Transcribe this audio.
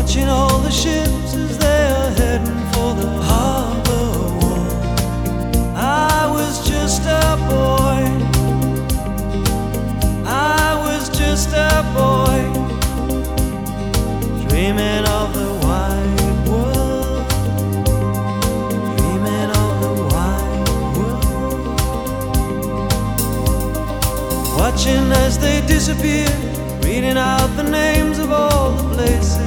watching all the ships as they are heading for the harbor wall. I was just a boy, I was just a boy, dreaming of the wide world, dreaming of the wide world. Watching as they disappear, reading out the names of all the places